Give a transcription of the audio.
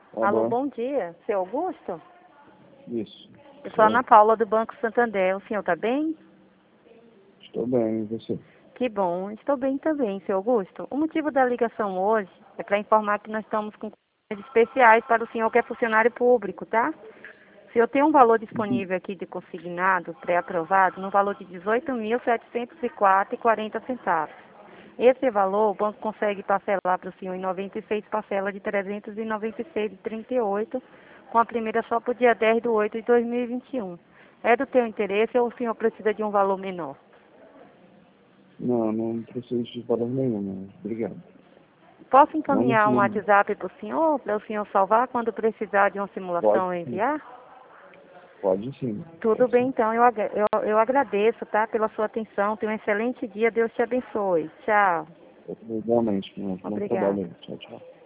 Alô, Alô? bom dia. Seu Augusto? Isso. Eu sou a Ana Paula do Banco Santander. O senhor está bem? Estou bem, e você? Que bom. Estou bem também, seu Augusto. O motivo da ligação hoje é para informar que nós estamos com condições especiais para o senhor que é funcionário público, tá? O senhor tem um valor disponível aqui de consignado, pré-aprovado, no valor de R$ 18.704,40. Esse valor o banco consegue parcelar para o senhor em 96 parcelas de R$ 396,38, com a primeira só para o dia 10/8/2021. É do teu interesse ou o senhor precisa de um valor menor? Não, não preciso de valor nenhum, não. Obrigado. Posso Não nesse encaminhar um momento. WhatsApp para o senhor salvar quando precisar de uma Pode simulação e sim. enviar? Pode sim. Tudo Pode bem, sim. então. Eu agradeço, tá, pela sua atenção. Tenha um excelente dia. Deus te abençoe. Tchau. Igualmente, bom Obrigada. trabalho aí. Tchau, tchau.